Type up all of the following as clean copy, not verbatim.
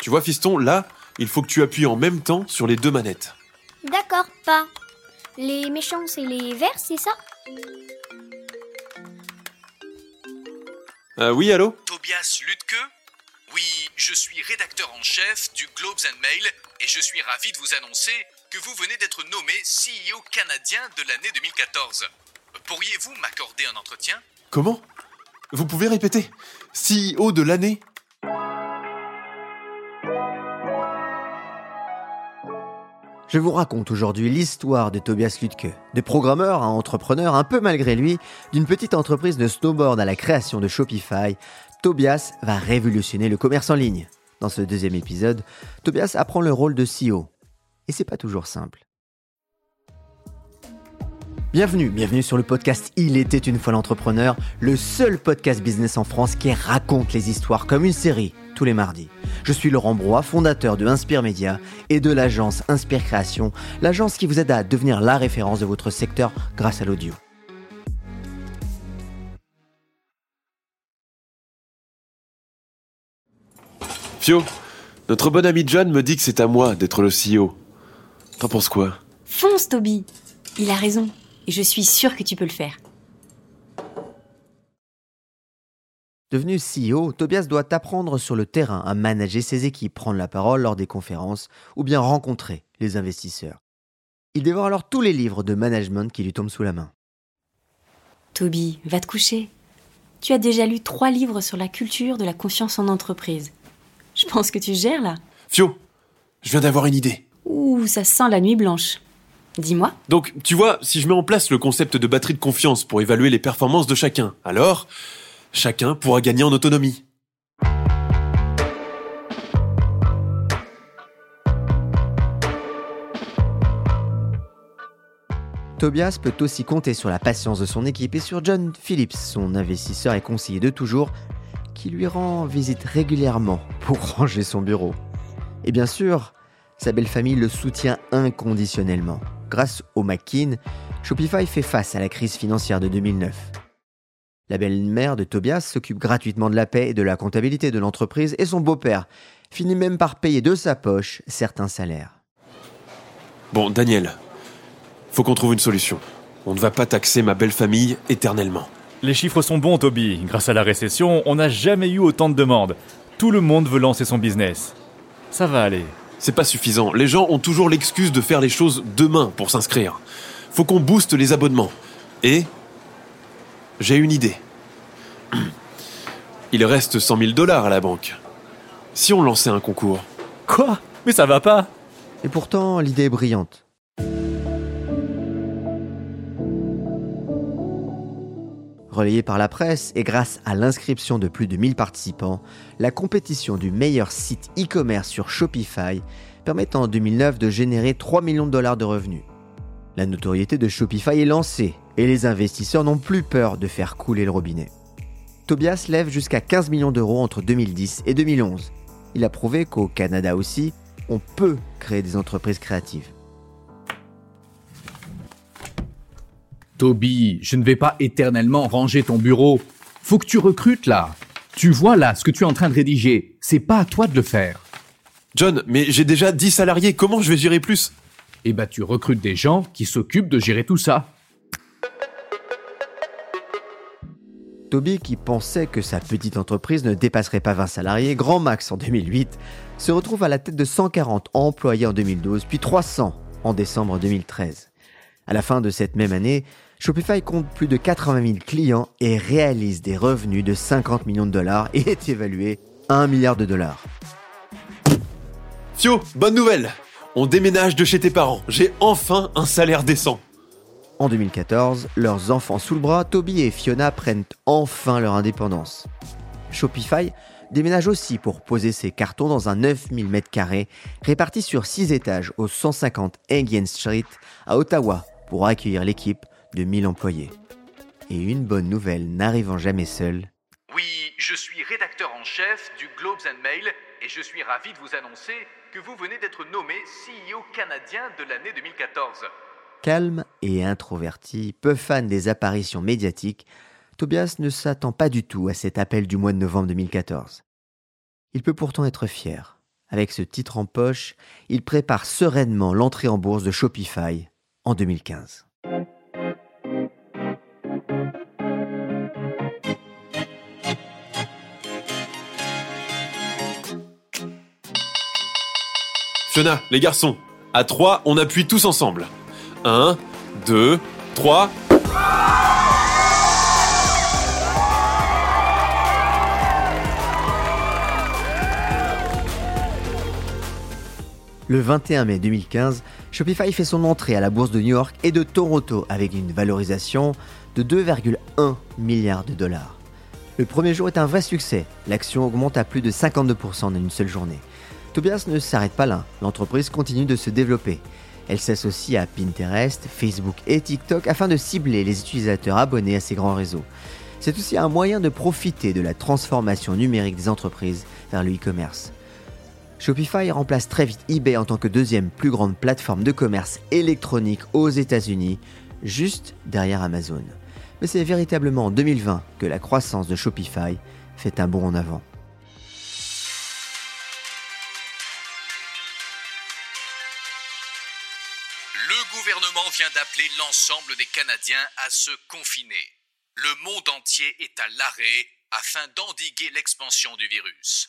Tu vois, fiston, là, il faut que tu appuies en même temps sur les deux manettes. D'accord, pas. Les méchants, c'est les verts, c'est ça? Oui, allô? Tobias Lütke? Oui, je suis rédacteur en chef du Globes and Mail et je suis ravi de vous annoncer que vous venez d'être nommé CEO canadien de l'année 2014. Pourriez-vous m'accorder un entretien? Comment? Vous pouvez répéter? CEO de l'année? Je vous raconte aujourd'hui l'histoire de Tobias Lütke, de programmeur à entrepreneur un peu malgré lui, d'une petite entreprise de snowboard à la création de Shopify. Tobias va révolutionner le commerce en ligne. Dans ce deuxième épisode, Tobias apprend le rôle de CEO. Et c'est pas toujours simple. Bienvenue sur le podcast Il était une fois l'entrepreneur, le seul podcast business en France qui raconte les histoires comme une série, tous les mardis. Je suis Laurent Broye, fondateur de Inspire Média et de l'agence Inspire Création, l'agence qui vous aide à devenir la référence de votre secteur grâce à l'audio. Fio, notre bon ami John me dit que c'est à moi d'être le CEO. T'en penses quoi? Fonce, Toby. Il a raison. Et je suis sûre que tu peux le faire. Devenu CEO, Tobias doit apprendre sur le terrain à manager ses équipes, prendre la parole lors des conférences ou bien rencontrer les investisseurs. Il dévore alors tous les livres de management qui lui tombent sous la main. Toby, va te coucher. Tu as déjà lu 3 livres sur la culture de la confiance en entreprise. Je pense que tu gères là. Fio, je viens d'avoir une idée. Ouh, ça sent la nuit blanche. Dis-moi. Donc, tu vois, si je mets en place le concept de batterie de confiance pour évaluer les performances de chacun, alors, chacun pourra gagner en autonomie. Tobias peut aussi compter sur la patience de son équipe et sur John Phillips, son investisseur et conseiller de toujours, qui lui rend visite régulièrement pour ranger son bureau. Et bien sûr, sa belle famille le soutient inconditionnellement. Grâce au Mac-in, Shopify fait face à la crise financière de 2009. La belle-mère de Tobias s'occupe gratuitement de la paie et de la comptabilité de l'entreprise et son beau-père finit même par payer de sa poche certains salaires. Bon, Daniel, faut qu'on trouve une solution. On ne va pas taxer ma belle famille éternellement. Les chiffres sont bons, Toby. Grâce à la récession, on n'a jamais eu autant de demandes. Tout le monde veut lancer son business. Ça va aller. C'est pas suffisant. Les gens ont toujours l'excuse de faire les choses demain pour s'inscrire. Faut qu'on booste les abonnements. Et j'ai une idée. Il reste 100 000 $ à la banque. Si on lançait un concours. Quoi? Mais ça va pas. Et pourtant, l'idée est brillante. Relayée par la presse et grâce à l'inscription de plus de 1000 participants, la compétition du meilleur site e-commerce sur Shopify permet en 2009 de générer 3 millions de $ de revenus. La notoriété de Shopify est lancée et les investisseurs n'ont plus peur de faire couler le robinet. Tobias lève jusqu'à 15 millions d'euros entre 2010 et 2011. Il a prouvé qu'au Canada aussi, on peut créer des entreprises créatives. Toby, je ne vais pas éternellement ranger ton bureau. Faut que tu recrutes là. Tu vois là ce que tu es en train de rédiger. C'est pas à toi de le faire. John, mais j'ai déjà 10 salariés, comment je vais gérer plus? Eh ben tu recrutes des gens qui s'occupent de gérer tout ça. Toby, qui pensait que sa petite entreprise ne dépasserait pas 20 salariés, grand max en 2008, se retrouve à la tête de 140 employés en 2012, puis 300 en décembre 2013. À la fin de cette même année, Shopify compte plus de 80 000 clients et réalise des revenus de 50 millions de $ et est évalué à $1 milliard. Fio, bonne nouvelle! On déménage de chez tes parents. J'ai enfin un salaire décent. En 2014, leurs enfants sous le bras, Toby et Fiona prennent enfin leur indépendance. Shopify déménage aussi pour poser ses cartons dans un 9000 m² répartis sur 6 étages au 150 Enghien Street à Ottawa pour accueillir l'équipe de 1000 employés. Et une bonne nouvelle n'arrivant jamais seule. Oui, je suis rédacteur en chef du Globes and Mail et je suis ravi de vous annoncer que vous venez d'être nommé CEO canadien de l'année 2014. Calme et introverti, peu fan des apparitions médiatiques, Tobias ne s'attend pas du tout à cet appel du mois de novembre 2014. Il peut pourtant être fier. Avec ce titre en poche, il prépare sereinement l'entrée en bourse de Shopify en 2015. Fiona, les garçons, à 3, on appuie tous ensemble. 1, 2, 3... Le 21 mai 2015, Shopify fait son entrée à la bourse de New York et de Toronto avec une valorisation de 2,1 milliards de dollars. Le premier jour est un vrai succès, l'action augmente à plus de 52% en une seule journée. Tobias ne s'arrête pas là, l'entreprise continue de se développer. Elle s'associe à Pinterest, Facebook et TikTok afin de cibler les utilisateurs abonnés à ces grands réseaux. C'est aussi un moyen de profiter de la transformation numérique des entreprises vers le e-commerce. Shopify remplace très vite eBay en tant que deuxième plus grande plateforme de commerce électronique aux États-Unis, juste derrière Amazon. Mais c'est véritablement en 2020 que la croissance de Shopify fait un bond en avant. Le gouvernement vient d'appeler l'ensemble des Canadiens à se confiner. Le monde entier est à l'arrêt afin d'endiguer l'expansion du virus.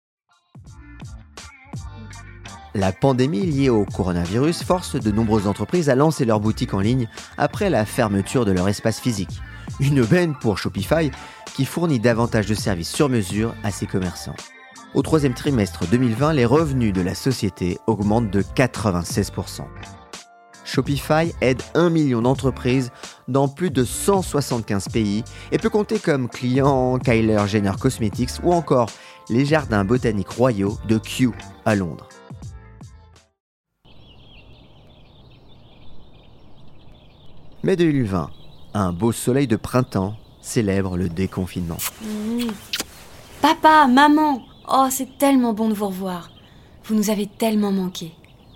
La pandémie liée au coronavirus force de nombreuses entreprises à lancer leurs boutiques en ligne après la fermeture de leur espace physique. Une aubaine pour Shopify qui fournit davantage de services sur mesure à ses commerçants. Au troisième trimestre 2020, les revenus de la société augmentent de 96%. Shopify aide 1 million d'entreprises dans plus de 175 pays et peut compter comme clients Kylie Jenner Cosmetics ou encore les jardins botaniques royaux de Kew à Londres. Mai 2020, un beau soleil de printemps célèbre le déconfinement. Papa, maman, oh c'est tellement bon de vous revoir. Vous nous avez tellement manqué.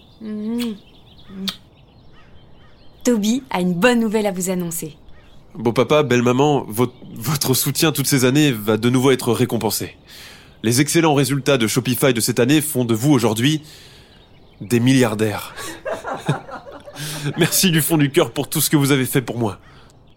Toby a une bonne nouvelle à vous annoncer. Beau papa, belle maman, votre soutien toutes ces années va de nouveau être récompensé. Les excellents résultats de Shopify de cette année font de vous aujourd'hui des milliardaires. Merci du fond du cœur pour tout ce que vous avez fait pour moi.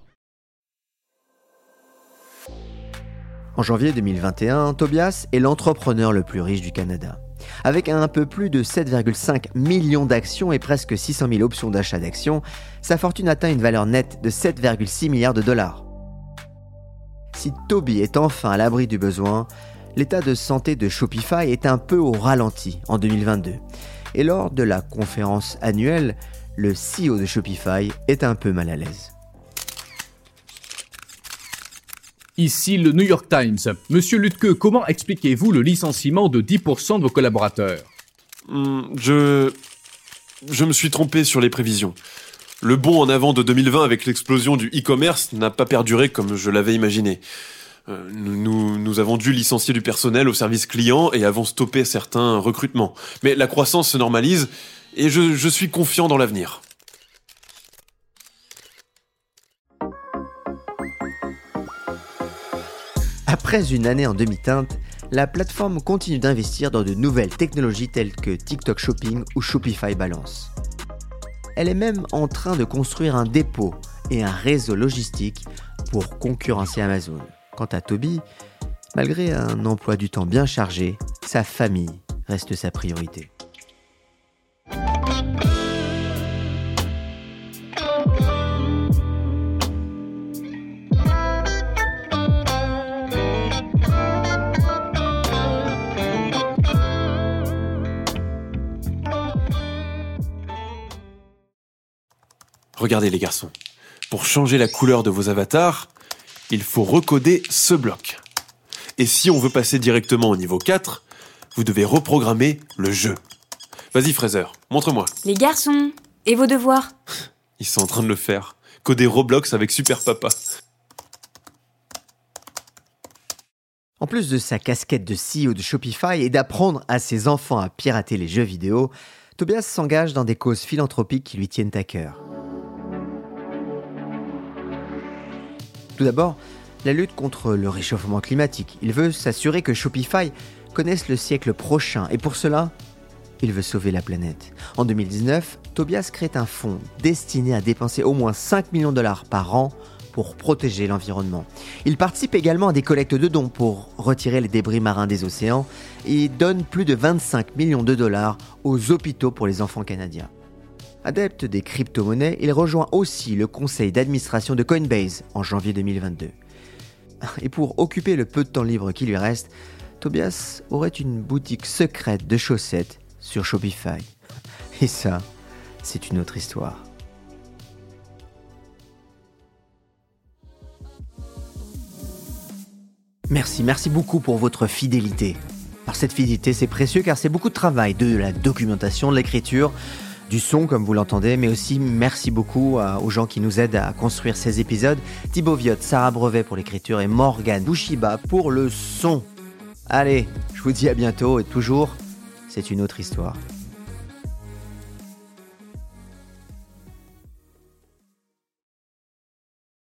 En janvier 2021, Tobias est l'entrepreneur le plus riche du Canada. Avec un peu plus de 7,5 millions d'actions et presque 600 000 options d'achat d'actions, sa fortune atteint une valeur nette de 7,6 milliards de dollars. Si Toby est enfin à l'abri du besoin, l'état de santé de Shopify est un peu au ralenti en 2022. Et lors de la conférence annuelle, le CEO de Shopify est un peu mal à l'aise. Ici le New York Times. Monsieur Lütke, comment expliquez-vous le licenciement de 10% de vos collaborateurs ? Je me suis trompé sur les prévisions. Le bond en avant de 2020 avec l'explosion du e-commerce n'a pas perduré comme je l'avais imaginé. Nous avons dû licencier du personnel au service client et avons stoppé certains recrutements. Mais la croissance se normalise et je suis confiant dans l'avenir. Après une année en demi-teinte, la plateforme continue d'investir dans de nouvelles technologies telles que TikTok Shopping ou Shopify Balance. Elle est même en train de construire un dépôt et un réseau logistique pour concurrencer Amazon. Quant à Toby, malgré un emploi du temps bien chargé, sa famille reste sa priorité. Regardez les garçons, pour changer la couleur de vos avatars, il faut recoder ce bloc. Et si on veut passer directement au niveau 4, vous devez reprogrammer le jeu. Vas-y Fraser, montre-moi. Les garçons, et vos devoirs ? Ils sont en train de le faire. Coder Roblox avec Super Papa. En plus de sa casquette de CEO de Shopify et d'apprendre à ses enfants à pirater les jeux vidéo, Tobias s'engage dans des causes philanthropiques qui lui tiennent à cœur. Tout d'abord, la lutte contre le réchauffement climatique. Il veut s'assurer que Shopify connaissent le siècle prochain et pour cela, il veut sauver la planète. En 2019, Tobias crée un fonds destiné à dépenser au moins 5 millions de dollars par an pour protéger l'environnement. Il participe également à des collectes de dons pour retirer les débris marins des océans et donne plus de 25 millions de dollars aux hôpitaux pour les enfants canadiens. Adepte des crypto-monnaies, il rejoint aussi le conseil d'administration de Coinbase en janvier 2022. Et pour occuper le peu de temps libre qui lui reste, Tobias aurait une boutique secrète de chaussettes sur Shopify. Et ça, c'est une autre histoire. Merci beaucoup pour votre fidélité. Alors cette fidélité, c'est précieux car c'est beaucoup de travail, de la documentation, de l'écriture, du son comme vous l'entendez, mais aussi merci beaucoup aux gens qui nous aident à construire ces épisodes. Thibaut Viotte, Sarah Brevet pour l'écriture et Morgane Bouchiba pour le son. Allez, je vous dis à bientôt et toujours, c'est une autre histoire.